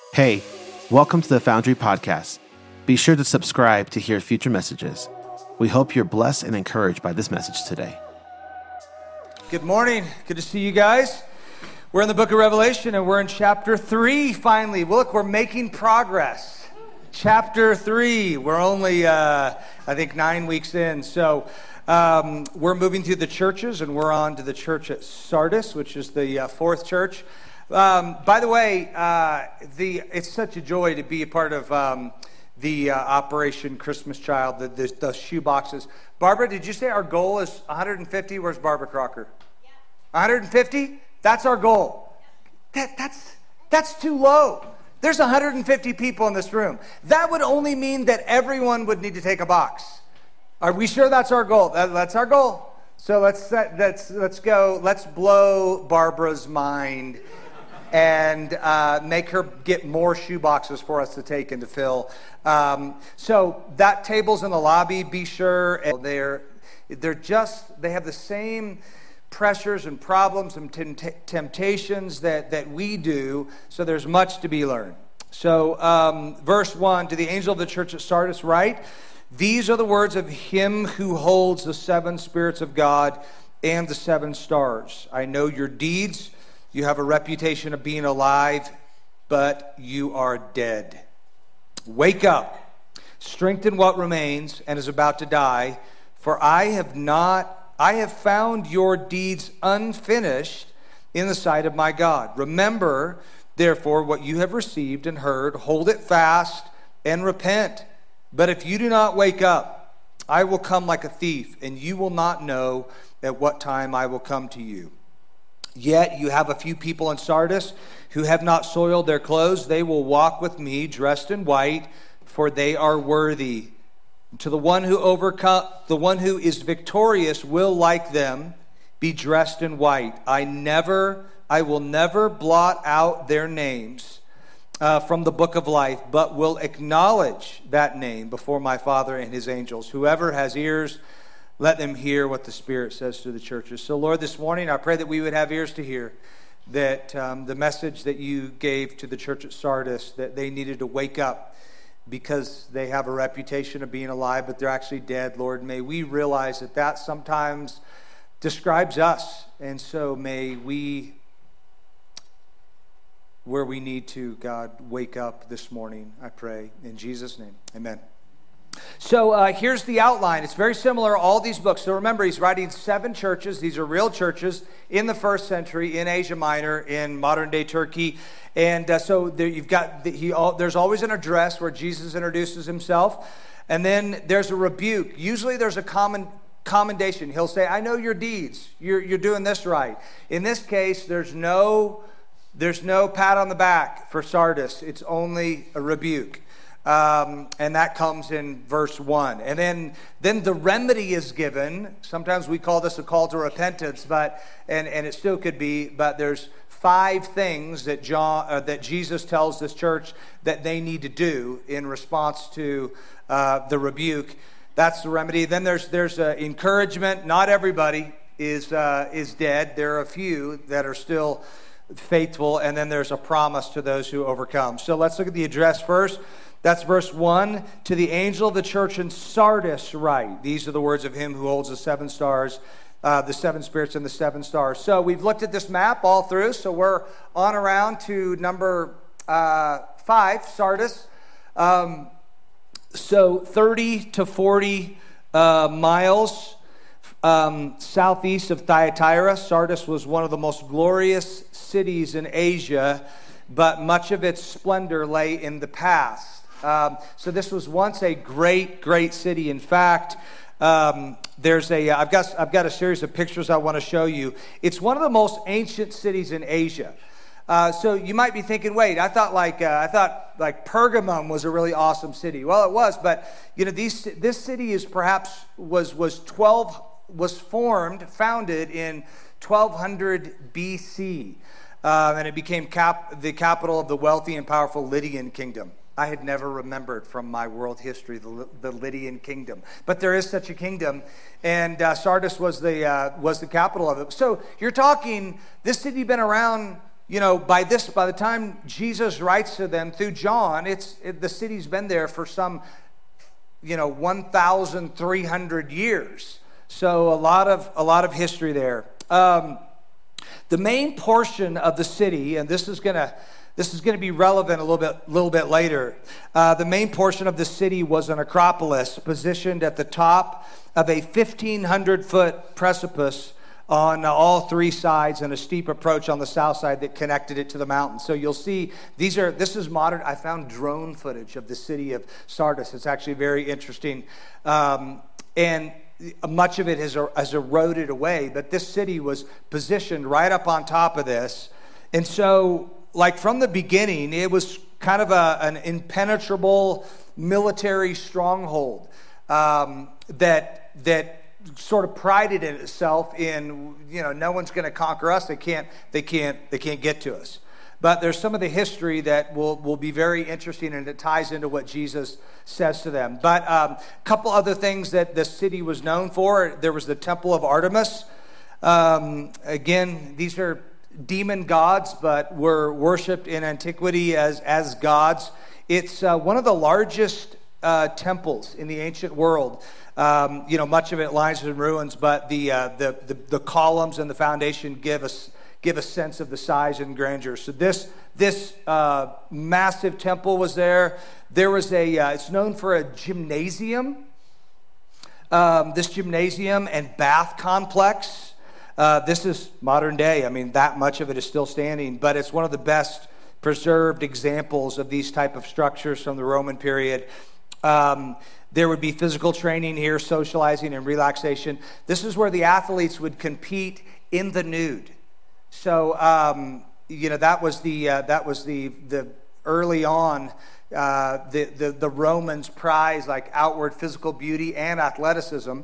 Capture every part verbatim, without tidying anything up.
Hey, welcome to the Foundry Podcast. Be sure to subscribe to hear future messages. We hope you're blessed and encouraged by this message today. Good morning. Good to see you guys. We're in the book of Revelation, and we're in chapter three, finally. Look, we're making progress. Chapter three. We're only, uh, I think, nine weeks in. So um, we're moving through the churches, and we're on to the church at Sardis, which is the uh, fourth church. Um, by the way, uh, the it's such a joy to be a part of um, the uh, Operation Christmas Child, the, the, the shoe boxes. Barbara, did you say our goal is one hundred fifty? Where's Barbara Crocker? Yeah. one hundred fifty? That's our goal. Yeah. That, that's, that's too low. There's one hundred fifty people in this room. That would only mean that everyone would need to take a box. Are we sure that's our goal? That, that's our goal. So let's, set, let's, let's go. Let's blow Barbara's mind and uh, make her get more shoe boxes for us to take and to fill. Um, so that table's in the lobby. Be sure they're they're just they have the same pressures and problems and tempt- temptations that that we do. So there's much to be learned. So um, verse one, to the angel of the church at Sardis write, these are the words of him who holds the seven spirits of God and the seven stars. I know your deeds. You have a reputation of being alive, but you are dead. Wake up, strengthen what remains and is about to die, for I have not, I have found your deeds unfinished in the sight of my God. Remember, therefore, what you have received and heard, hold it fast and repent. But if you do not wake up, I will come like a thief, and you will not know at what time I will come to you. Yet you have a few people in Sardis who have not soiled their clothes. They will walk with me dressed in white, for they are worthy. To the one who overcome, the one who is victorious will, like them, be dressed in white. I never, I will never blot out their names uh, from the book of life, but will acknowledge that name before my Father and his angels. Whoever has ears, let them hear what the Spirit says to the churches. So, Lord, this morning I pray that we would have ears to hear, that um, the message that you gave to the church at Sardis, that they needed to wake up because they have a reputation of being alive, but they're actually dead. Lord, may we realize that that sometimes describes us. And so may we, where we need to, God, wake up this morning, I pray. In Jesus' name, amen. So uh, here's the outline. It's very similar, all these books. So remember, he's writing seven churches. These are real churches in the first century, in Asia Minor, in modern-day Turkey. And uh, so there, you've got the, he. All, there's always an address where Jesus introduces himself. And then there's a rebuke. Usually there's a common commendation. He'll say, I know your deeds. You're, you're doing this right. In this case, there's no, there's no pat on the back for Sardis. It's only a rebuke. Um, and that comes in verse one. And then then the remedy is given. Sometimes we call this a call to repentance, but and, and it still could be, but there's five things that John uh, that Jesus tells this church that they need to do in response to uh, the rebuke. That's the remedy. Then there's there's uh, encouragement. Not everybody is uh, is dead. There are a few that are still faithful, and then there's a promise to those who overcome. So let's look at the address first. That's verse one. To the angel of the church in Sardis write. These are the words of him who holds the seven stars, uh, the seven spirits and the seven stars. So we've looked at this map all through. So we're on around to number uh, five, Sardis. Um, so thirty to forty uh, miles um, southeast of Thyatira. Sardis was one of the most glorious cities in Asia, but much of its splendor lay in the past. Um, so this was once a great, great city. In fact, um, there's a I've got I've got a series of pictures I want to show you. It's one of the most ancient cities in Asia. Uh, so you might be thinking, wait, I thought like uh, I thought like Pergamum was a really awesome city. Well, it was, but you know, these this city is perhaps was was twelve was formed, founded in twelve hundred B C, uh, and it became cap, the capital of the wealthy and powerful Lydian kingdom. I had never remembered from my world history the, the Lydian kingdom, but there is such a kingdom, and uh, Sardis was the uh, was the capital of it. So you're talking, this city been around you know, by this, by the time Jesus writes to them through John, it's it, the city's been there for some, you know, one thousand three hundred years. So a lot of a lot of history there. Um, the main portion of the city, and this is gonna this is gonna be relevant a little bit little bit later. Uh, the main portion of the city was an acropolis positioned at the top of a fifteen hundred foot precipice on all three sides, and a steep approach on the south side that connected it to the mountain. So you'll see these are this is modern. I found drone footage of the city of Sardis. It's actually very interesting, um, and much of it has, has eroded away. But this city was positioned right up on top of this, and so like from the beginning, it was kind of a, an impenetrable military stronghold um, that that. sort of prided in itself in, you know, no one's going to conquer us. They can't, they can't, they can't get to us. But there's some of the history that will, will be very interesting, and it ties into what Jesus says to them. But um, a couple other things that the city was known for. There was the Temple of Artemis. Um, again, these are demon gods, but were worshipped in antiquity as, as gods. It's uh, one of the largest uh, temples in the ancient world. Um, you know, much of it lies in ruins, but the, uh, the the the columns and the foundation give us give a sense of the size and grandeur. So this this uh, massive temple was there. There was a uh, it's known for a gymnasium. Um, this gymnasium and bath complex. Uh, this is modern day. I mean, that much of it is still standing, but it's one of the best preserved examples of these type of structures from the Roman period. Um, There would be physical training here, socializing and relaxation. This is where the athletes would compete in the nude. So, um, you know, that was the uh, that was the the early on uh, the, the the Romans prize like outward physical beauty and athleticism.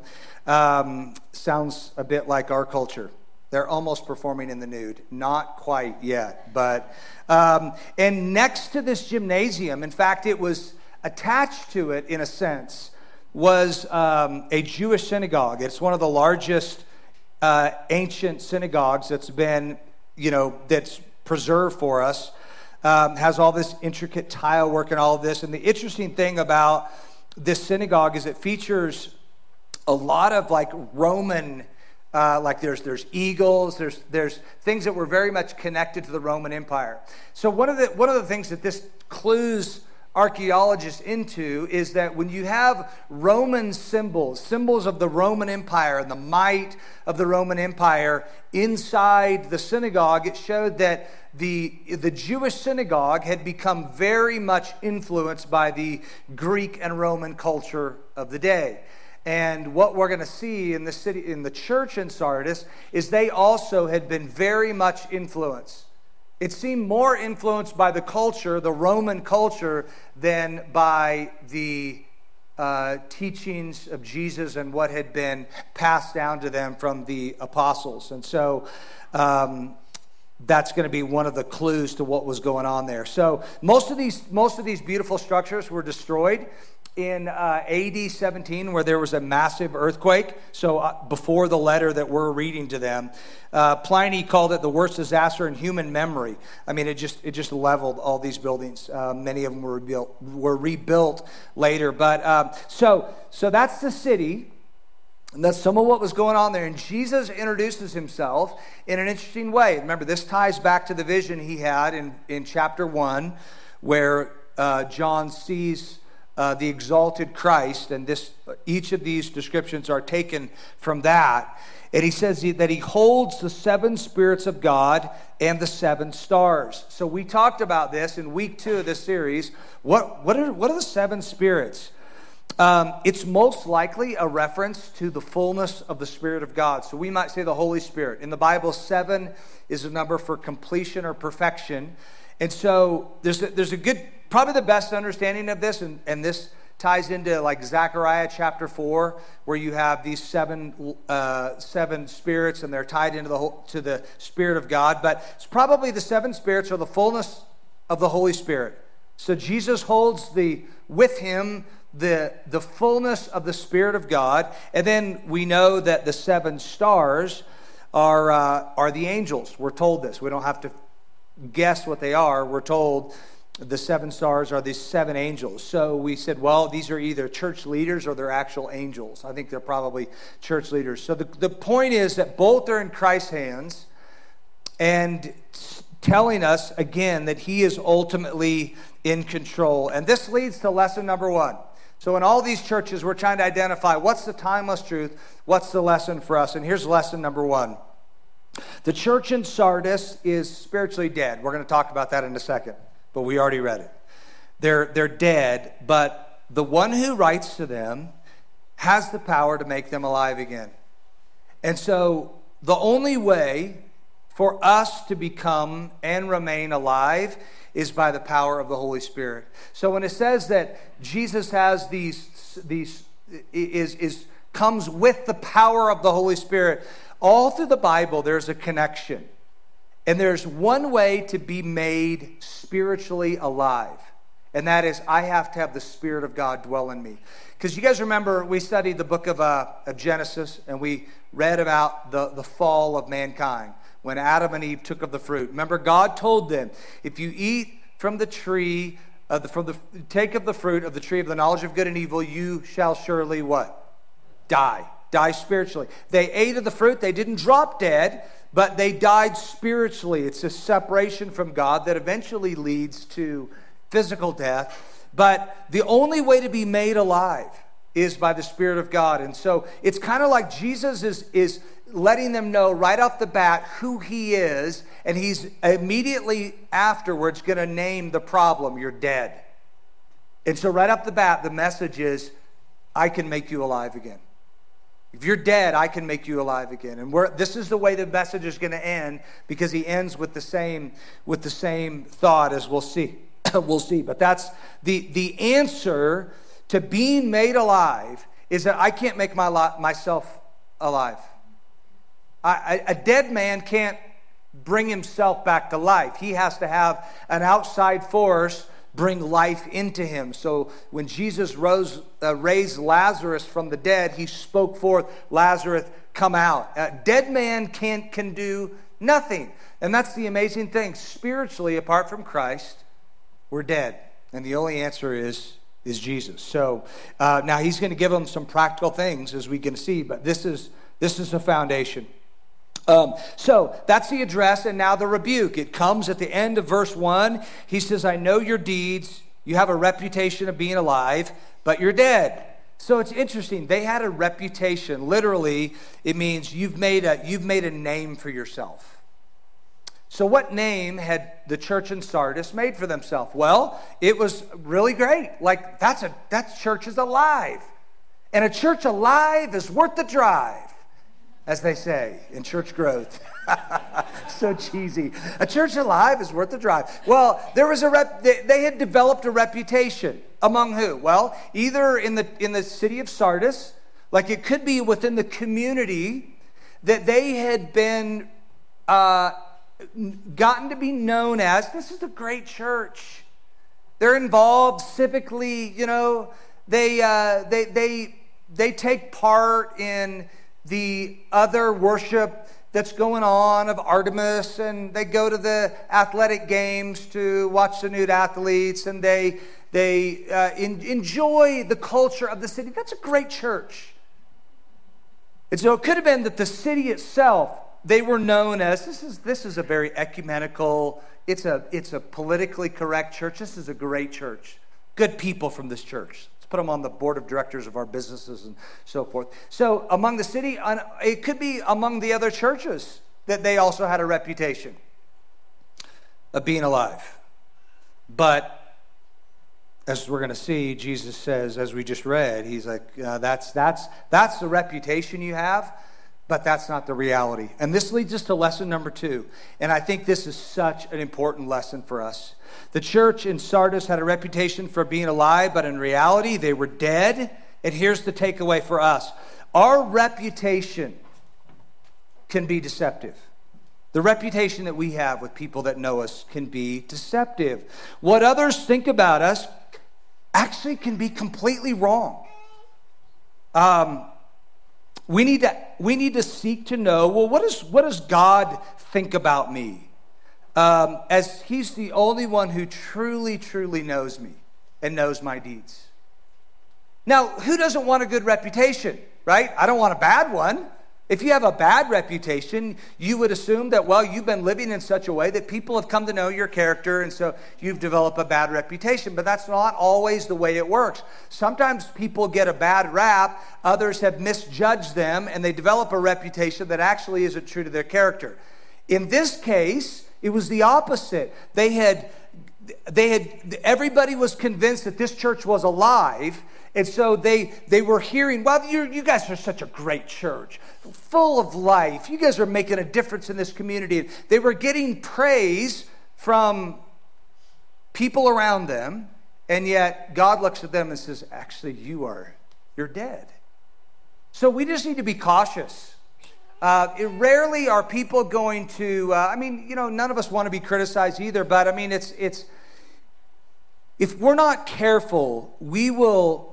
Um, sounds a bit like our culture. They're almost performing in the nude, not quite yet, but um, and next to this gymnasium, in fact, it was. Attached to it, in a sense, was um, a Jewish synagogue. It's one of the largest uh, ancient synagogues that's been, you know, that's preserved for us. Um, has all this intricate tile work and all of this. And the interesting thing about this synagogue is it features a lot of like Roman, uh, like there's there's eagles, there's there's things that were very much connected to the Roman Empire. So one of the one of the things that this clues archaeologists into is that when you have Roman symbols, symbols of the Roman Empire and the might of the Roman Empire inside the synagogue, it showed that the, the Jewish synagogue had become very much influenced by the Greek and Roman culture of the day. And what we're going to see in the city, in the church in Sardis, is they also had been very much influenced. It seemed more influenced by the culture, the Roman culture, than by the uh, teachings of Jesus and what had been passed down to them from the apostles. And so um, that's going to be one of the clues to what was going on there. So most of these most of these beautiful structures were destroyed in uh, A D seventeen, where there was a massive earthquake. So uh, before the letter that we're reading to them, uh, Pliny called it the worst disaster in human memory. I mean, it just it just leveled all these buildings. Uh, many of them were rebuilt were rebuilt later. But um, so so that's the city. And that's some of what was going on there. And Jesus introduces himself in an interesting way. Remember, this ties back to the vision he had in in chapter one, where uh, John sees Uh, the exalted Christ, and this each of these descriptions are taken from that. And he says he, that he holds the seven spirits of God and the seven stars. So we talked about this in week two of this series. What what are what are the seven spirits? Um, it's most likely a reference to the fullness of the Spirit of God. So we might say the Holy Spirit. In the Bible, seven is a number for completion or perfection. And so there's a, there's a good, probably the best understanding of this, and, and this ties into like Zechariah chapter four, where you have these seven uh, seven spirits, and they're tied into the whole, to the Spirit of God. But it's probably the seven spirits are the fullness of the Holy Spirit. So Jesus holds the with him the the fullness of the Spirit of God, and then we know that the seven stars are uh, are the angels. We're told this. We don't have to guess what they are, we're told the seven stars are these seven angels. So we said, well, these are either church leaders or they're actual angels. I think they're probably church leaders. So the, the point is that both are in Christ's hands and telling us, again, that he is ultimately in control. And this leads to lesson number one. So in all these churches, we're trying to identify what's the timeless truth, what's the lesson for us. And here's lesson number one. The church in Sardis is spiritually dead. We're going to talk about that in a second, but we already read it. They're, they're dead, but the one who writes to them has the power to make them alive again. And so the only way for us to become and remain alive is by the power of the Holy Spirit. So when it says that Jesus has these, these is, is comes with the power of the Holy Spirit, all through the Bible there's a connection. And there's one way to be made spiritually alive. And that is, I have to have the Spirit of God dwell in me. Because you guys remember, we studied the book of, uh, of Genesis, and we read about the, the fall of mankind. When Adam and Eve took of the fruit. Remember, God told them, if you eat from the tree, of the, from the take of the fruit of the tree of the knowledge of good and evil, you shall surely what? Die. Die spiritually. They ate of the fruit. They didn't drop dead, but they died spiritually. It's a separation from God that eventually leads to physical death. But the only way to be made alive is by the Spirit of God. And so it's kind of like Jesus is, is letting them know right off the bat who he is, and he's immediately afterwards going to name the problem. You're dead. And so right off the bat, the message is, I can make you alive again. If you're dead, I can make you alive again. And we're, this is the way the message is going to end, because he ends with the same, with the same thought, as we'll see. We'll see. But that's the, the answer to being made alive, is that I can't make my li- myself alive. I, a dead man can't bring himself back to life. He has to have an outside force bring life into him. So when Jesus rose, uh, raised Lazarus from the dead, he spoke forth, Lazarus, come out. A dead man can't, can do nothing. And that's the amazing thing. Spiritually, apart from Christ, we're dead. And the only answer is, is Jesus. So uh, now he's going to give them some practical things, as we can see, but this is, this is the foundation. Um, so that's the address, and now the rebuke. It comes at the end of verse one. He says, I know your deeds. You have a reputation of being alive, but you're dead. So it's interesting. They had a reputation. Literally, it means you've made a, you've made a name for yourself. So what name had the church in Sardis made for themselves? Well, it was really great. Like, that's a that church is alive. And a church alive is worth the drive, as they say in church growth. So cheesy. A church alive is worth the drive. Well, there was a rep, they, they had developed a reputation among who? Well, either in the in the city of Sardis, like it could be within the community, that they had been uh, gotten to be known as, this is a great church. They're involved civically, you know. They uh, they they they take part in the other worship that's going on of Artemis, and they go to the athletic games to watch the nude athletes, and they they uh, in, enjoy the culture of the city. That's a great church. And so it could have been that the city itself, they were known as, this is this is a very ecumenical, it's a it's a politically correct church. This is a great church. Good people from this church. Put them on the board of directors of our businesses and so forth. So among the city, it could be among the other churches that they also had a reputation of being alive. But as we're going to see, Jesus says, as we just read, he's like, uh, that's that's that's the reputation you have, but that's not the reality. And this leads us to lesson number two. And I think this is such an important lesson for us. The church in Sardis had a reputation for being alive, but in reality, they were dead. And here's the takeaway for us. Our reputation can be deceptive. The reputation that we have with people that know us can be deceptive. What others think about us actually can be completely wrong. Um, we need to we need to seek to know, well, what, is, what does God think about me? um, as he's the only one who truly, truly knows me and knows my deeds. Now, who doesn't want a good reputation, right? I don't want a bad one. If you have a bad reputation, you would assume that, well, you've been living in such a way that people have come to know your character, and so you've developed a bad reputation. But that's not always the way it works. Sometimes people get a bad rap, others have misjudged them, and they develop a reputation that actually isn't true to their character. In this case, it was the opposite. They had, they had, everybody was convinced that this church was alive. And so they they were hearing, well, you you guys are such a great church, full of life. You guys are making a difference in this community. And they were getting praise from people around them, and yet God looks at them and says, actually, you are, you're dead. So we just need to be cautious. Uh, it rarely are people going to, uh, I mean, you know, none of us want to be criticized either, but I mean, it's it's, if we're not careful, we will...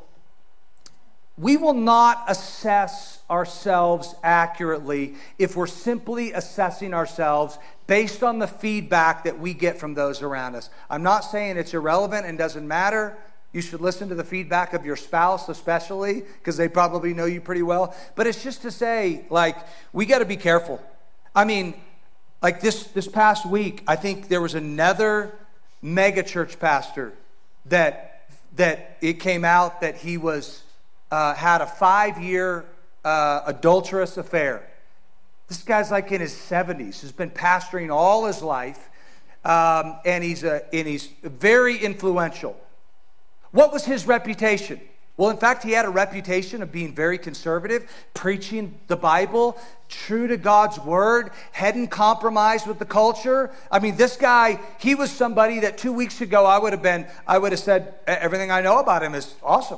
We will not assess ourselves accurately if we're simply assessing ourselves based on the feedback that we get from those around us. I'm not saying it's irrelevant and doesn't matter. You should listen to the feedback of your spouse especially, because they probably know you pretty well. But it's just to say, like, we got to be careful. I mean, like this, this past week, I think there was another mega church pastor that, that it came out that he was... Uh, had a five-year uh, adulterous affair. This guy's like in his seventies. He's been pastoring all his life, um, and he's a, and he's very influential. What was his reputation? Well, in fact, he had a reputation of being very conservative, preaching the Bible, true to God's word, hadn't compromised with the culture. I mean, this guy, he was somebody that two weeks ago I would have been, I would have said, everything I know about him is awesome.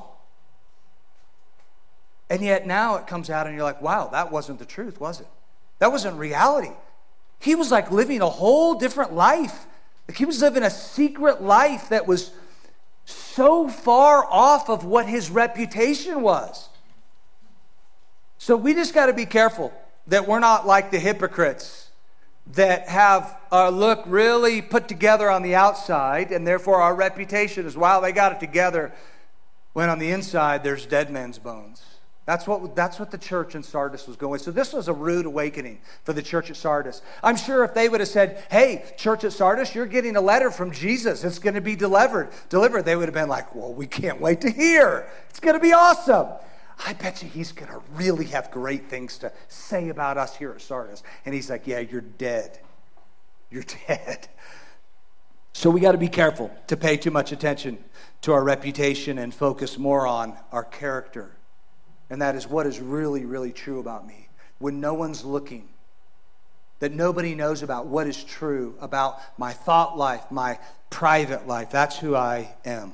And yet now it comes out and you're like, wow, that wasn't the truth, was it? That wasn't reality. He was like living a whole different life. Like he was living a secret life that was so far off of what his reputation was. So we just got to be careful that we're not like the hypocrites that have our look really put together on the outside, and therefore our reputation is, wow, they got it together, when on the inside there's dead men's bones. That's what, that's what the church in Sardis was going. So this was a rude awakening for the church at Sardis. I'm sure if they would have said, hey, church at Sardis, you're getting a letter from Jesus. It's going to be delivered. Delivered. They would have been like, well, we can't wait to hear. It's going to be awesome. I bet you he's going to really have great things to say about us here at Sardis. And he's like, yeah, you're dead. You're dead. So we got to be careful to pay too much attention to our reputation and focus more on our character. And that is what is really, really true about me. When no one's looking, that nobody knows about what is true about my thought life, my private life. That's who I am.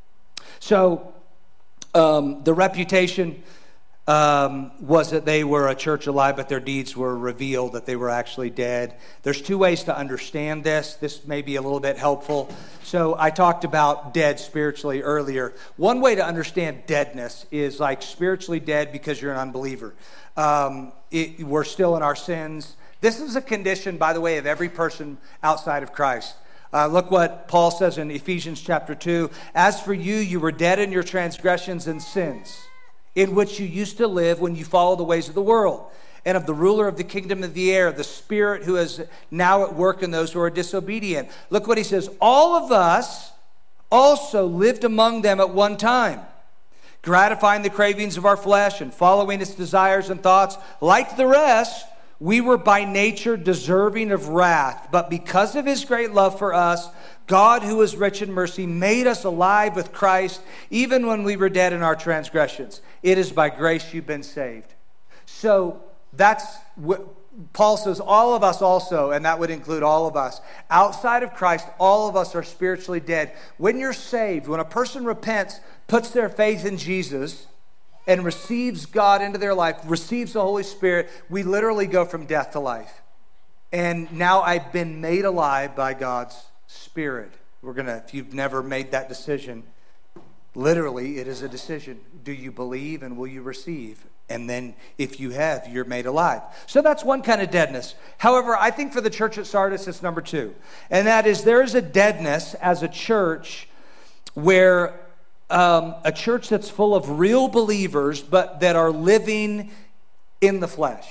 So um, the reputation um, was that they were a church alive, but their deeds were revealed that they were actually dead. There's two ways to understand this. This may be a little bit helpful. So I talked about dead spiritually earlier. One way to understand deadness is like spiritually dead because you're an unbeliever. Um, it, we're still in our sins. This is a condition, by the way, of every person outside of Christ. Uh, look what Paul says in Ephesians chapter two. As for you, you were dead in your transgressions and sins, in which you used to live when you followed the ways of the world, and of the ruler of the kingdom of the air, the spirit who is now at work in those who are disobedient. Look what he says. All of us also lived among them at one time, gratifying the cravings of our flesh and following its desires and thoughts. Like the rest, we were by nature deserving of wrath, but because of his great love for us, God, who is rich in mercy, made us alive with Christ, even when we were dead in our transgressions. It is by grace you've been saved. So that's what Paul says, all of us also, and that would include all of us. Outside of Christ, all of us are spiritually dead. When you're saved, when a person repents, puts their faith in Jesus, and receives God into their life, receives the Holy Spirit, we literally go from death to life. And now I've been made alive by God's Spirit. We're going to, if you've never made that decision, literally it is a decision. Do you believe and will you receive? And then if you have, you're made alive. So that's one kind of deadness. However, I think for the church at Sardis, it's number two. And that is there is a deadness as a church where um, a church that's full of real believers, but that are living in the flesh.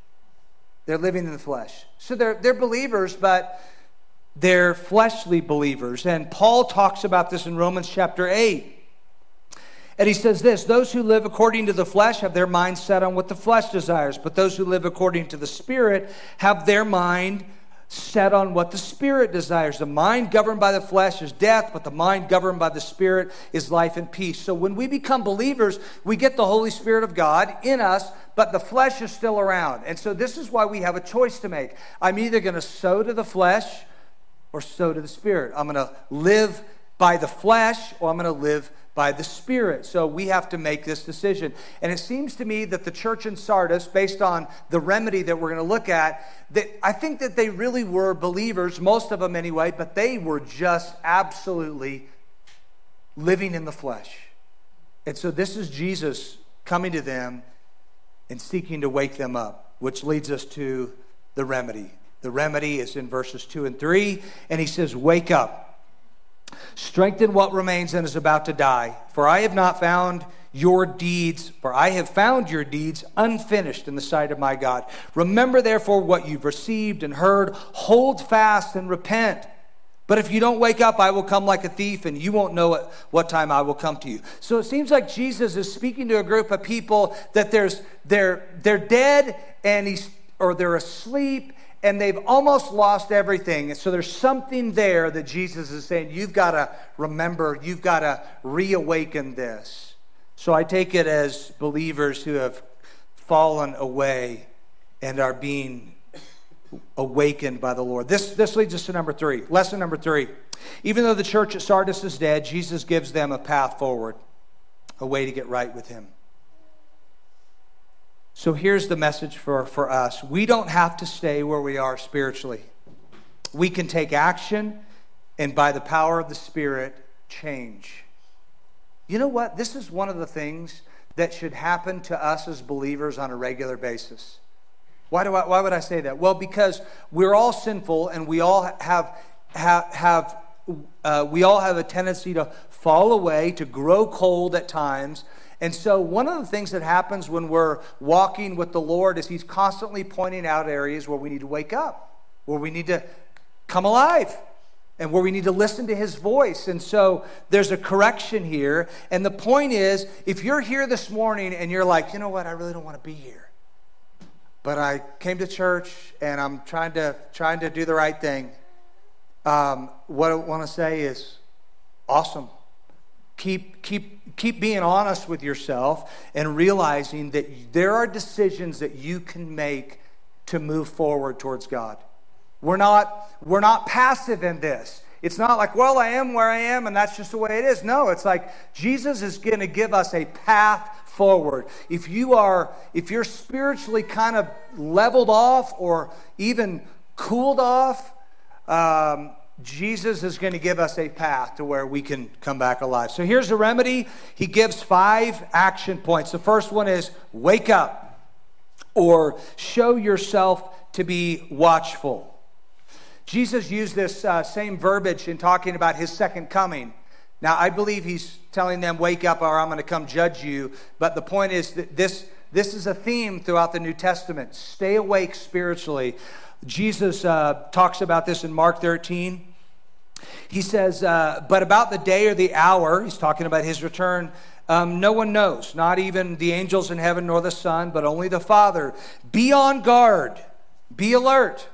They're living in the flesh. So they're, they're believers, but they're fleshly believers. And Paul talks about this in Romans chapter eight. And he says this, those who live according to the flesh have their mind set on what the flesh desires, but those who live according to the Spirit have their mind set on what the Spirit desires. The mind governed by the flesh is death, but the mind governed by the Spirit is life and peace. So when we become believers, we get the Holy Spirit of God in us, but the flesh is still around. And so this is why we have a choice to make. I'm either going to sow to the flesh or sow to the Spirit. I'm going to live by the flesh or I'm going to live by the Spirit. So we have to make this decision. And it seems to me that the church in Sardis, based on the remedy that we're going to look at, that I think that they really were believers, most of them anyway, but they were just absolutely living in the flesh. And so this is Jesus coming to them and seeking to wake them up, which leads us to the remedy. The remedy is in verses two and three, and he says, wake up. Strengthen what remains and is about to die. For I have not found your deeds, for I have found your deeds unfinished in the sight of my God. Remember therefore what you've received and heard. Hold fast and repent. But if you don't wake up, I will come like a thief, and you won't know at what time I will come to you. So it seems like Jesus is speaking to a group of people that there's they're they're dead and he's or they're asleep. And they've almost lost everything. And so there's something there that Jesus is saying, you've got to remember, you've got to reawaken this. So I take it as believers who have fallen away and are being awakened by the Lord. This, this leads us to number three. Lesson number three. Even though the church at Sardis is dead, Jesus gives them a path forward, a way to get right with him. So here's the message for, for us. We don't have to stay where we are spiritually. We can take action and by the power of the Spirit, change. You know what? This is one of the things that should happen to us as believers on a regular basis. Why do I, why would I say that? Well, because we're all sinful and we all have, have, have uh, we all have a tendency to fall away, to grow cold at times. And so one of the things that happens when we're walking with the Lord is he's constantly pointing out areas where we need to wake up, where we need to come alive, and where we need to listen to his voice. And so there's a correction here. And the point is, if you're here this morning and you're like, you know what, I really don't want to be here, but I came to church and I'm trying to trying to do the right thing, um, what I want to say is, awesome. Keep, keep, keep being honest with yourself and realizing that there are decisions that you can make to move forward towards God. We're not, we're not passive in this. It's not like, well, I am where I am and that's just the way it is. No, it's like Jesus is going to give us a path forward. If you are, if you're spiritually kind of leveled off or even cooled off, um, Jesus is going to give us a path to where we can come back alive. So here's the remedy. He gives five action points. The first one is wake up or show yourself to be watchful. Jesus used this uh, same verbiage in talking about his second coming. Now, I believe he's telling them, wake up or I'm going to come judge you. But the point is that this, this is a theme throughout the New Testament. Stay awake spiritually. Jesus uh, talks about this in Mark thirteen. He says, uh, but about the day or the hour, he's talking about his return, um, no one knows, not even the angels in heaven nor the Son, but only the Father. Be on guard. Be alert.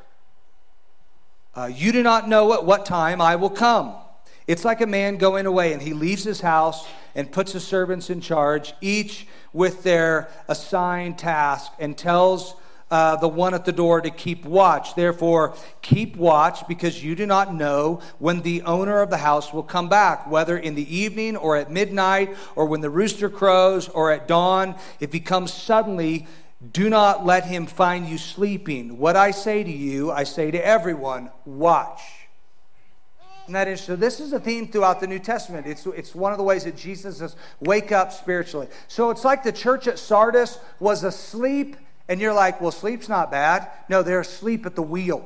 Uh, you do not know at what time I will come. It's like a man going away, and he leaves his house and puts his servants in charge, each with their assigned task, and tells Uh, the one at the door to keep watch. Therefore, keep watch, because you do not know when the owner of the house will come back, whether in the evening or at midnight or when the rooster crows or at dawn. If he comes suddenly, do not let him find you sleeping. What I say to you, I say to everyone, watch. Isn't that interesting? So this is a theme throughout the New Testament. It's, it's one of the ways that Jesus says, wake up spiritually. So it's like the church at Sardis was asleep, and you're like, well, sleep's not bad. No, they're asleep at the wheel.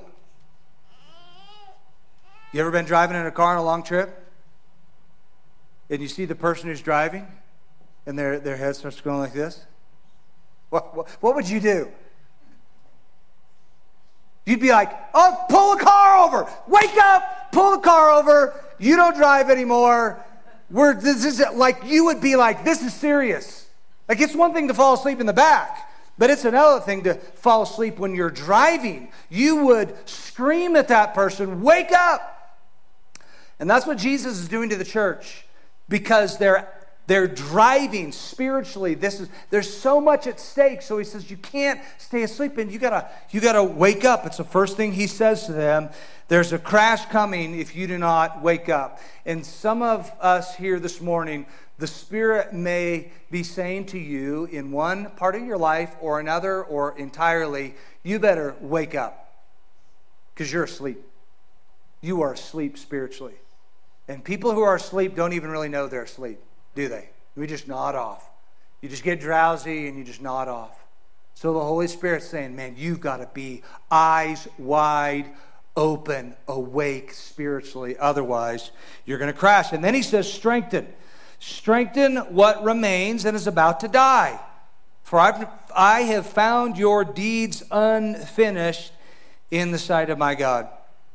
You ever been driving in a car on a long trip? And you see the person who's driving, and their, their head starts going like this? What, what, what would you do? You'd be like, oh, pull the car over. Wake up, pull the car over. You don't drive anymore. We're, this is like, you would be like, this is serious. Like, it's one thing to fall asleep in the back, but it's another thing to fall asleep when you're driving. You would scream at that person, wake up. And that's what Jesus is doing to the church, because they're They're driving spiritually. This is there's so much at stake. So he says you can't stay asleep, and you gotta you gotta wake up. It's the first thing he says to them. There's a crash coming if you do not wake up. And some of us here this morning, the Spirit may be saying to you in one part of your life or another or entirely, you better wake up, because you're asleep. You are asleep spiritually. And people who are asleep don't even really know they're asleep, do they? We just nod off. You just get drowsy and you just nod off. So the Holy Spirit's saying, man, you've got to be eyes wide open, awake spiritually. Otherwise, you're going to crash. And then he says, strengthen. Strengthen what remains and is about to die. For I've, I have found your deeds unfinished in the sight of my God.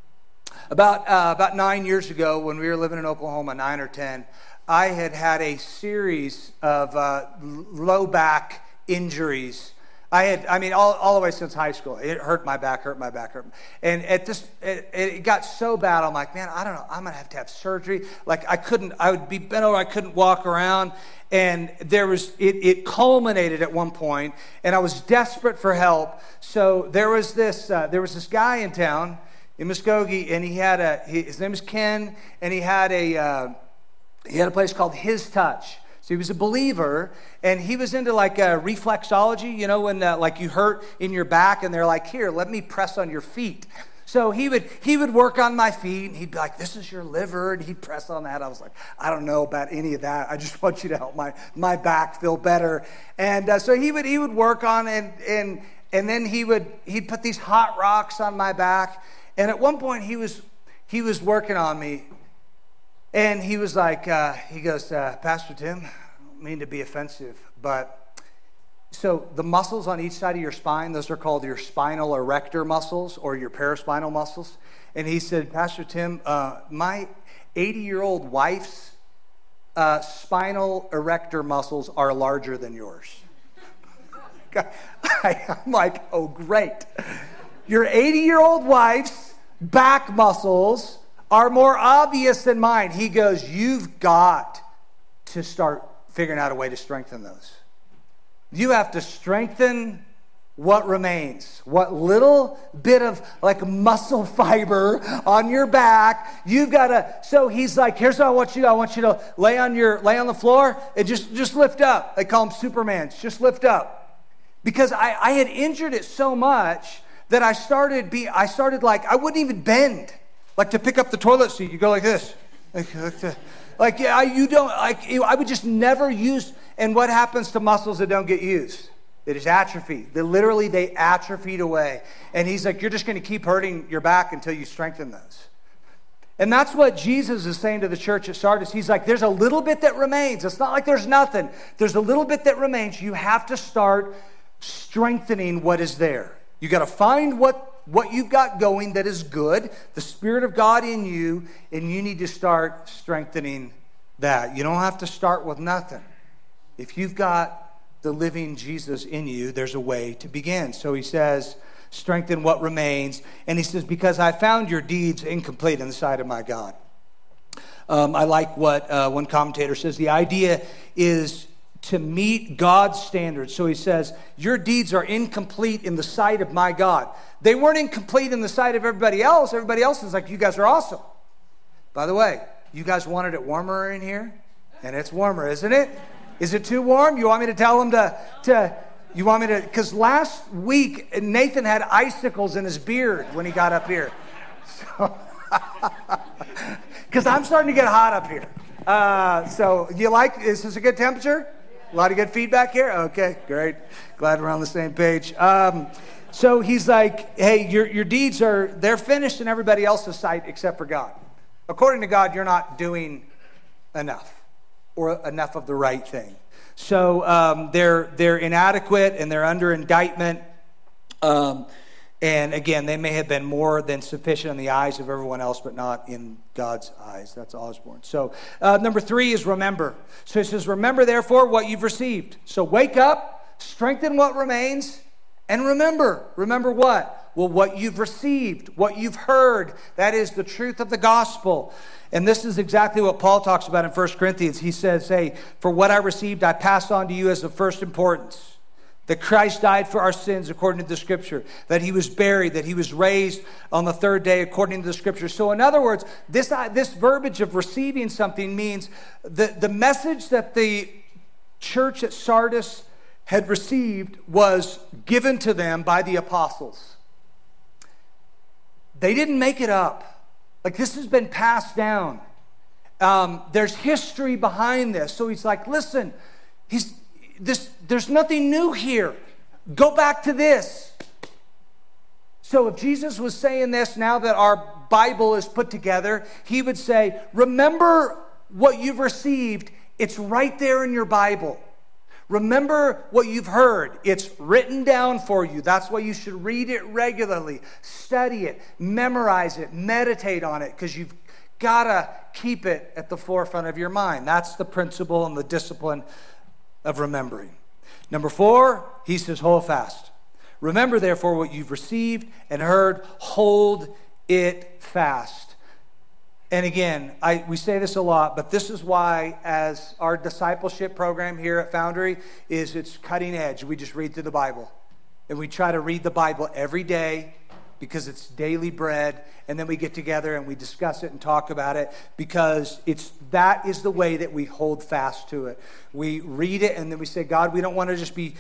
About, uh, about nine years ago, when we were living in Oklahoma, nine or ten, I had had a series of uh, low back injuries. I had, I mean, all, all the way since high school. It hurt my back, hurt my back, hurt. And at this, it, it got so bad, I'm like, man, I don't know, I'm going to have to have surgery. Like, I couldn't, I would be bent over, I couldn't walk around. And there was, it, it culminated at one point, and I was desperate for help. So there was this, uh, there was this guy in town, in Muskogee, and he had a, he, his name is Ken, and he had a, uh, he had a place called His Touch. So he was a believer, and he was into like uh, reflexology, you know, when uh, like you hurt in your back, and they're like, here, let me press on your feet. So he would he would work on my feet, and he'd be like, this is your liver, and he'd press on that. I was like, I don't know about any of that. I just want you to help my my back feel better. And uh, so he would he would work on, and and and then he would he'd put these hot rocks on my back. And at one point he was he was working on me. And he was like, uh, he goes, uh, Pastor Tim, I don't mean to be offensive, but so the muscles on each side of your spine, those are called your spinal erector muscles or your paraspinal muscles. And he said, Pastor Tim, uh, my eighty-year-old wife's uh, spinal erector muscles are larger than yours. I'm like, oh, great. Your eighty-year-old wife's back muscles are more obvious than mine. He goes, you've got to start figuring out a way to strengthen those. You have to strengthen what remains. What little bit of like muscle fiber on your back, you've got to, so he's like, here's what I want you to do. I want you to lay on your, lay on the floor and just, just lift up. They call them Supermans. Just lift up. Because I, I had injured it so much that I started be, I started like, I wouldn't even bend. Like to pick up the toilet seat, you go like this. Like, like, like yeah, I, you don't, like, I would just never use, and what happens to muscles that don't get used? They just atrophy. They literally, they atrophied away. And he's like, you're just going to keep hurting your back until you strengthen those. And that's what Jesus is saying to the church at Sardis. He's like, there's a little bit that remains. It's not like there's nothing. There's a little bit that remains. You have to start strengthening what is there. You got to find what what you've got going that is good, the Spirit of God in you, and you need to start strengthening that. You don't have to start with nothing. If you've got the living Jesus in you, there's a way to begin. So he says, strengthen what remains. And he says, because I found your deeds incomplete in the sight of my God. Um, I like what uh, one commentator says. The idea is to meet God's standards. So he says, your deeds are incomplete in the sight of my God. They weren't incomplete in the sight of everybody else. Everybody else is like, you guys are awesome. By the way, you guys wanted it warmer in here? And it's warmer, isn't it? Is it too warm? You want me to tell them to, to you want me to, because last week, Nathan had icicles in his beard when he got up here. So, because I'm starting to get hot up here. Uh, so you like, is this a good temperature? A lot of good feedback here? Okay, great. Glad we're on the same page. Um, so he's like, hey, your, your deeds are, they're finished in everybody else's sight except for God. According to God, you're not doing enough or enough of the right thing. So um, they're they're inadequate and they're under indictment. Um, and again, they may have been more than sufficient in the eyes of everyone else, but not in God's eyes. That's Osborne. So uh, number three is remember. So it says, remember therefore what you've received. So wake up, strengthen what remains, and remember. Remember what? Well, what you've received, what you've heard. That is the truth of the gospel. And this is exactly what Paul talks about in First Corinthians. He says, hey, for what I received, I passed on to you as of first importance. That Christ died for our sins according to the Scripture. That he was buried, that he was raised on the third day according to the Scripture. So in other words, this, uh, this verbiage of receiving something means the, the message that the church at Sardis had received was given to them by the apostles. They didn't make it up. Like, this has been passed down. Um, there's history behind this. So he's like, listen, he's this. There's nothing new here. Go back to this. So if Jesus was saying this now that our Bible is put together, he would say, remember what you've received. It's right there in your Bible. Remember what you've heard. It's written down for you. That's why you should read it regularly. Study it. Memorize it. Meditate on it, because you've got to keep it at the forefront of your mind. That's the principle and the discipline of remembering. Number four, he says, hold fast. Remember, therefore, what you've received and heard. Hold it fast. And again, I, we say this a lot, but this is why, as our discipleship program here at Foundry is, it's cutting edge. We just read through the Bible. And we try to read the Bible every day because it's daily bread. And then we get together and we discuss it and talk about it, because it's that is the way that we hold fast to it. We read it and then we say, God, we don't want to just be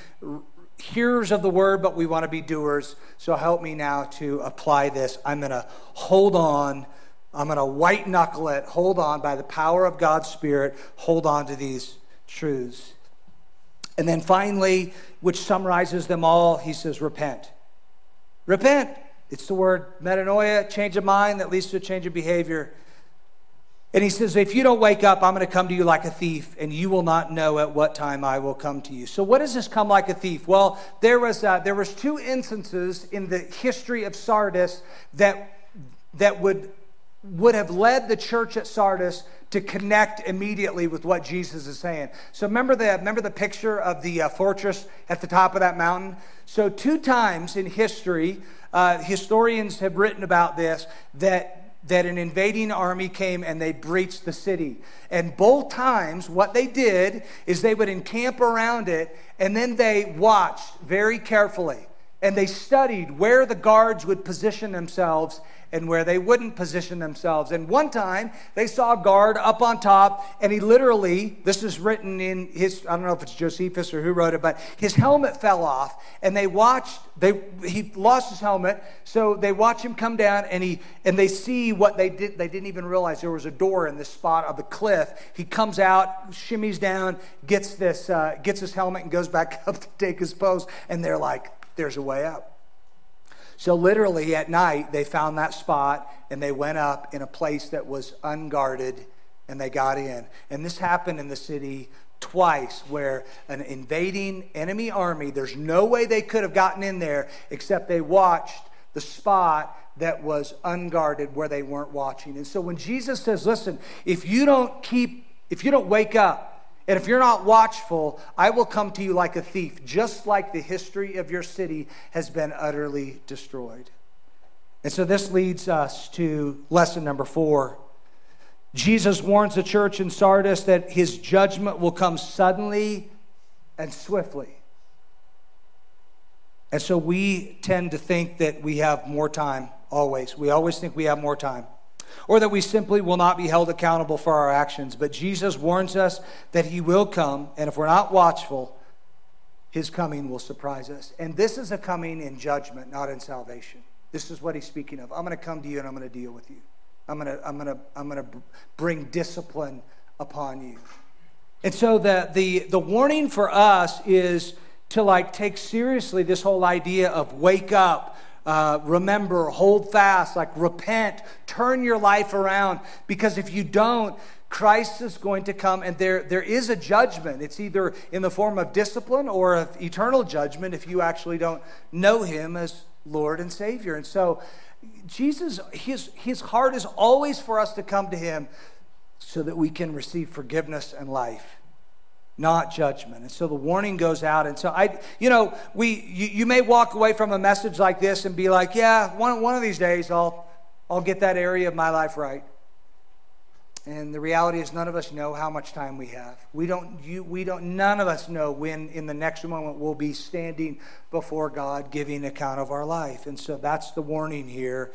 hearers of the word, but we want to be doers. So help me now to apply this. I'm going to hold on. I'm going to white knuckle it, hold on by the power of God's Spirit, hold on to these truths. And then finally, which summarizes them all, he says, repent. Repent. It's the word metanoia, change of mind that leads to a change of behavior. And he says, if you don't wake up, I'm going to come to you like a thief, and you will not know at what time I will come to you. So what does this come like a thief? Well, there was uh, there was two instances in the history of Sardis that that would would have led the church at Sardis to connect immediately with what Jesus is saying. So remember the remember the picture of the uh, fortress at the top of that mountain? So two times in history, uh, historians have written about this, that that an invading army came and they breached the city. And both times, what they did is they would encamp around it, and then they watched very carefully. And they studied where the guards would position themselves and where they wouldn't position themselves. And one time, they saw a guard up on top, and he literally, this is written in his, I don't know if it's Josephus or who wrote it, but his helmet fell off, and they watched, they he lost his helmet, so they watch him come down, and he and they see what they did. They didn't even realize there was a door in this spot of the cliff. He comes out, shimmies down, gets this, uh, gets his helmet, and goes back up to take his post, and they're like, there's a way up. So literally at night, they found that spot, and they went up in a place that was unguarded, and they got in. And this happened in the city twice, where an invading enemy army, there's no way they could have gotten in there except they watched the spot that was unguarded where they weren't watching. And so when Jesus says, listen, if you don't keep, if you don't wake up, and if you're not watchful, I will come to you like a thief, just like the history of your city has been utterly destroyed. And so this leads us to lesson number four. Jesus warns the church in Sardis that his judgment will come suddenly and swiftly. And so we tend to think that we have more time, always. We always think we have more time. Or that we simply will not be held accountable for our actions. But Jesus warns us that he will come, and if we're not watchful, his coming will surprise us. And this is a coming in judgment, not in salvation. This is what he's speaking of. I'm going to come to you and I'm going to deal with you. I'm going to I'm going to I'm going to bring discipline upon you. And so the the the warning for us is to like take seriously this whole idea of wake up, uh, remember, hold fast, like repent, turn your life around. Because if you don't, Christ is going to come, and there there is a judgment. It's either in the form of discipline or of eternal judgment if you actually don't know him as Lord and Savior. And so Jesus, his, his heart is always for us to come to him so that we can receive forgiveness and life, not judgment. And so the warning goes out. And so I, you know, we you, you may walk away from a message like this and be like, yeah, one one of these days I'll I'll get that area of my life right. And the reality is, none of us know how much time we have. We don't, you, we don't, none of us know when in the next moment we'll be standing before God giving account of our life. And so that's the warning here.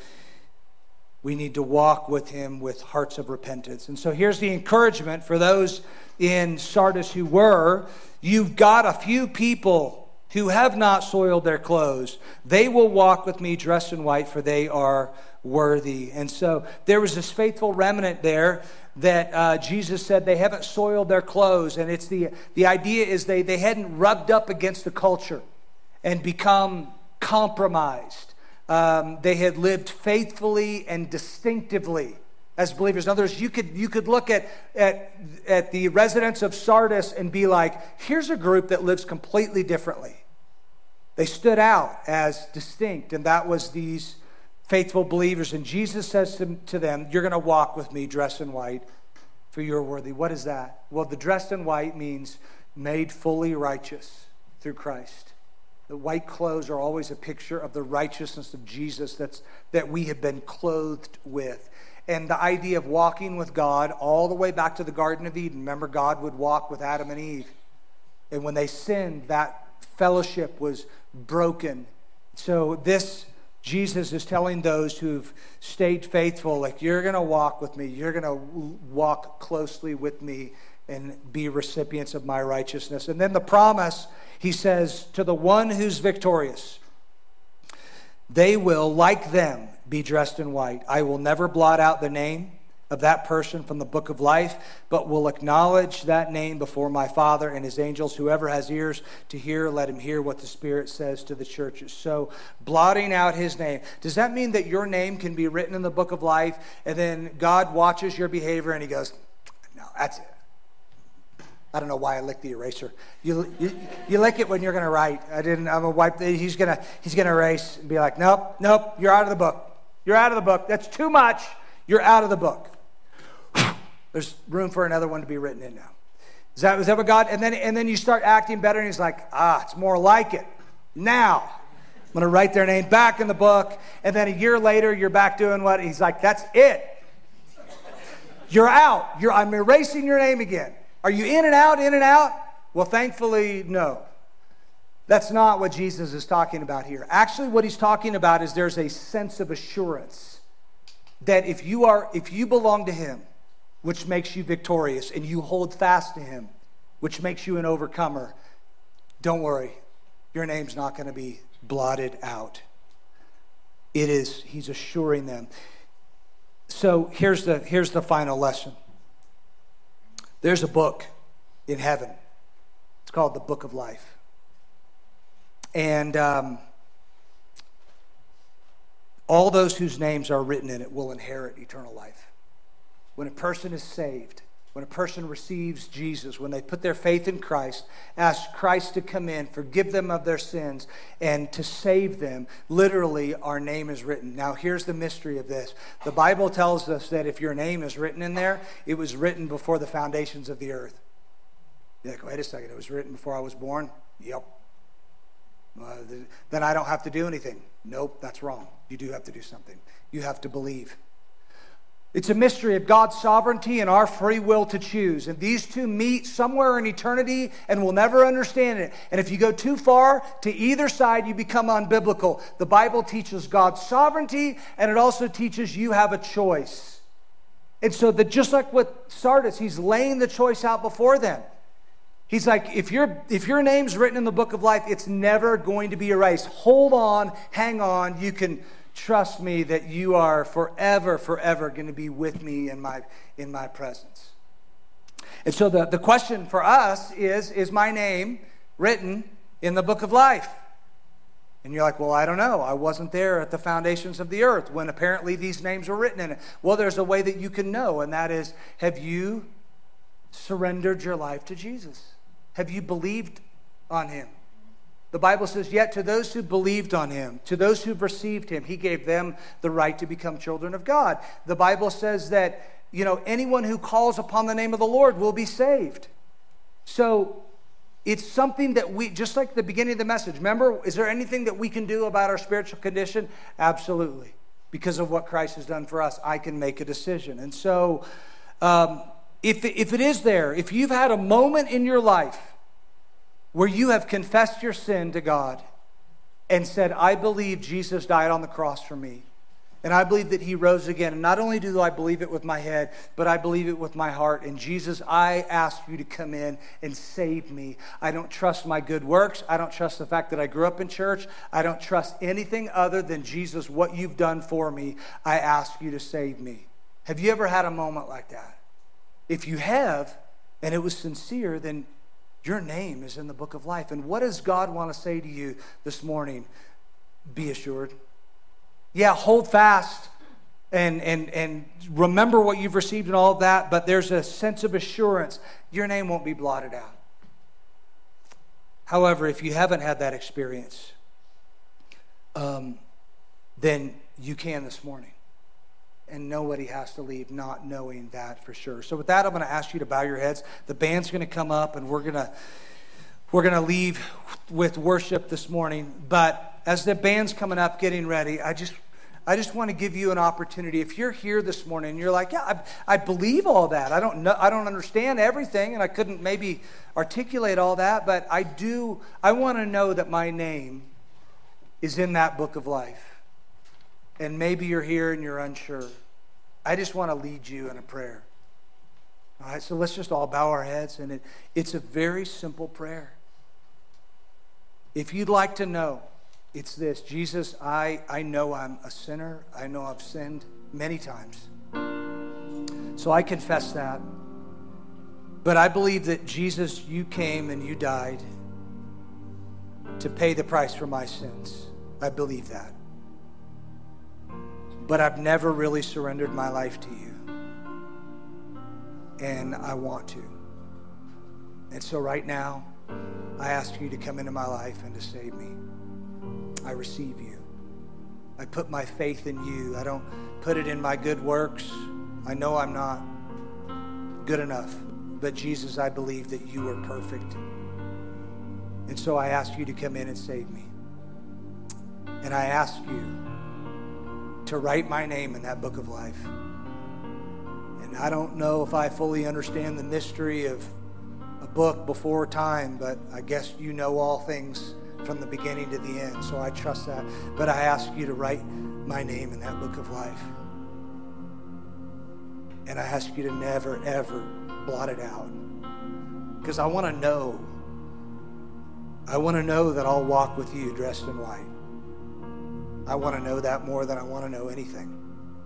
We need to walk with him with hearts of repentance. And so here's the encouragement for those in Sardis who were. You've got a few people who have not soiled their clothes. They will walk with me dressed in white, for they are worthy. And so there was this faithful remnant there that uh, Jesus said they haven't soiled their clothes. And it's the the idea is they, they hadn't rubbed up against the culture and become compromised. Um, they had lived faithfully and distinctively as believers. In other words, you could you could look at, at, at the residents of Sardis and be like, here's a group that lives completely differently. They stood out as distinct, and that was these faithful believers. And Jesus says to, to them, you're going to walk with me dressed in white, for you're worthy. What is that? Well, the dressed in white means made fully righteous through Christ. The white clothes are always a picture of the righteousness of Jesus that's that we have been clothed with. And the idea of walking with God all the way back to the Garden of Eden. Remember, God would walk with Adam and Eve. And when they sinned, that fellowship was broken. So this Jesus is telling those who've stayed faithful, like, you're going to walk with me. You're going to walk closely with me and be recipients of my righteousness. And then the promise, he says, to the one who's victorious, they will, like them, be dressed in white. I will never blot out the name of that person from the book of life, but will acknowledge that name before my Father and his angels. Whoever has ears to hear, let him hear what the Spirit says to the churches. So blotting out his name. Does that mean that your name can be written in the book of life and then God watches your behavior and he goes, no, that's it. I don't know why I licked the eraser. You you, you lick it when you're going to write. I didn't. I'm gonna wipe. The, he's gonna he's gonna erase and be like, nope, nope. You're out of the book. You're out of the book. That's too much. You're out of the book. There's room for another one to be written in now. Is that is that what God? And then and then you start acting better, and he's like, ah, it's more like it. Now I'm going to write their name back in the book. And then a year later, you're back doing what? He's like, that's it. You're out. You're I'm erasing your name again. Are you in and out, in and out? Well, thankfully, no. That's not what Jesus is talking about here. Actually, what he's talking about is there's a sense of assurance that if you are, if you belong to him, which makes you victorious, and you hold fast to him, which makes you an overcomer, don't worry, your name's not going to be blotted out. It is, he's assuring them. So here's the here's the final lesson. There's a book in heaven. It's called the Book of Life. And um, all those whose names are written in it will inherit eternal life. When a person is saved, when a person receives Jesus, when they put their faith in Christ, ask Christ to come in, forgive them of their sins, and to save them, literally our name is written. Now here's the mystery of this. The Bible tells us that if your name is written in there, it was written before the foundations of the earth. You're like, wait a second, it was written before I was born? Yep. Uh, then I don't have to do anything. Nope, that's wrong. You do have to do something. You have to believe. It's a mystery of God's sovereignty and our free will to choose. And these two meet somewhere in eternity and we'll never understand it. And if you go too far to either side, you become unbiblical. The Bible teaches God's sovereignty and it also teaches you have a choice. And so that just like with Sardis, he's laying the choice out before them. He's like, if your if your name's written in the book of life, it's never going to be erased. Hold on, hang on. You can trust me that you are forever, forever going to be with me in my in my presence. And so the, the question for us is, is my name written in the book of life? And you're like, well, I don't know. I wasn't there at the foundations of the earth when apparently these names were written in it. Well, there's a way that you can know, and that is, have you surrendered your life to Jesus? Have you believed on him? The Bible says, yet to those who believed on him, to those who've received him, he gave them the right to become children of God. The Bible says that, you know, anyone who calls upon the name of the Lord will be saved. So it's something that we, just like the beginning of the message, remember, is there anything that we can do about our spiritual condition? Absolutely. Because of what Christ has done for us, I can make a decision. And so um, if, if it is there, if you've had a moment in your life where you have confessed your sin to God and said, I believe Jesus died on the cross for me, and I believe that he rose again. And not only do I believe it with my head, but I believe it with my heart. And Jesus, I ask you to come in and save me. I don't trust my good works. I don't trust the fact that I grew up in church. I don't trust anything other than Jesus, what you've done for me. I ask you to save me. Have you ever had a moment like that? If you have, and it was sincere, then your name is in the book of life. And what does God want to say to you this morning? Be assured. Yeah, hold fast and, and, and remember what you've received and all of that, but there's a sense of assurance. Your name won't be blotted out. However, if you haven't had that experience, um, then you can this morning. And nobody has to leave not knowing that for sure. So with that, I'm going to ask you to bow your heads. The band's going to come up, and we're going to we're going to leave with worship this morning. But as the band's coming up, getting ready, I just I just want to give you an opportunity. If you're here this morning and you're like, yeah, I, I believe all that. I don't know, I don't understand everything, and I couldn't maybe articulate all that, but I do. I want to know that my name is in that book of life. And maybe you're here and you're unsure. I just want to lead you in a prayer. All right, so let's just all bow our heads, and it, it's a very simple prayer. If you'd like to know, it's this: Jesus, I, I know I'm a sinner. I know I've sinned many times. So I confess that. But I believe that, Jesus, you came and you died to pay the price for my sins. I believe that. But I've never really surrendered my life to you. And I want to. And so right now, I ask you to come into my life and to save me. I receive you. I put my faith in you. I don't put it in my good works. I know I'm not good enough. But Jesus, I believe that you are perfect. And so I ask you to come in and save me. And I ask you to write my name in that book of life. And I don't know if I fully understand the mystery of a book before time, but I guess you know all things from the beginning to the end, so I trust that. But I ask you to write my name in that book of life. And I ask you to never, ever blot it out. Because I want to know, I want to know that I'll walk with you dressed in white. I want to know that more than I want to know anything.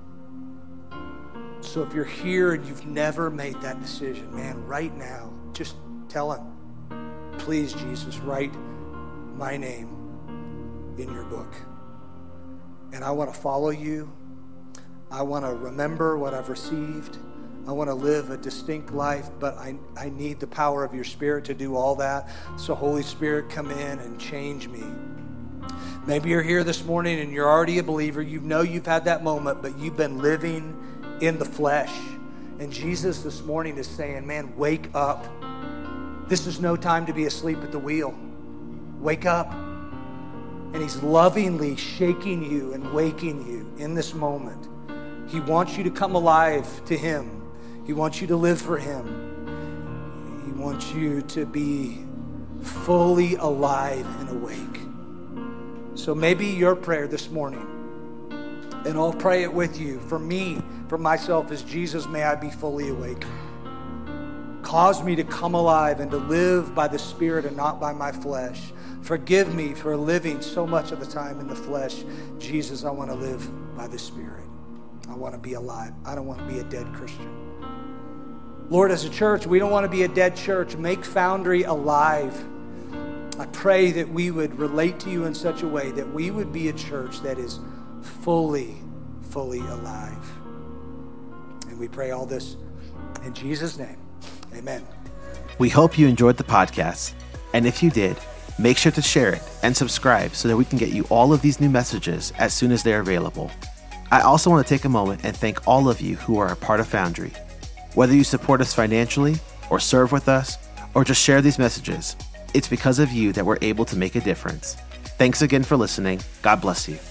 So if you're here and you've never made that decision, man, right now, just tell him, please, Jesus, write my name in your book. And I want to follow you. I want to remember what I've received. I want to live a distinct life, but I, I need the power of your Spirit to do all that. So Holy Spirit, come in and change me. Maybe you're here this morning and you're already a believer. You know you've had that moment, but you've been living in the flesh. And Jesus this morning is saying, man, wake up. This is no time to be asleep at the wheel. Wake up. And he's lovingly shaking you and waking you in this moment. He wants you to come alive to him. He wants you to live for him. He wants you to be fully alive and awake. So maybe your prayer this morning, and I'll pray it with you, for me, for myself, is, Jesus, may I be fully awake. Cause me to come alive and to live by the Spirit and not by my flesh, Forgive me for living so much of the time in the flesh. Jesus, I want to live by the Spirit. I want to be alive. I don't want to be a dead Christian. Lord, as a church, we don't want to be a dead church. Make Foundry alive. I pray that we would relate to you in such a way that we would be a church that is fully, fully alive. And we pray all this in Jesus' name. Amen. We hope you enjoyed the podcast. And if you did, make sure to share it and subscribe so that we can get you all of these new messages as soon as they're available. I also want to take a moment and thank all of you who are a part of Foundry. Whether you support us financially, or serve with us, or just share these messages, it's because of you that we're able to make a difference. Thanks again for listening. God bless you.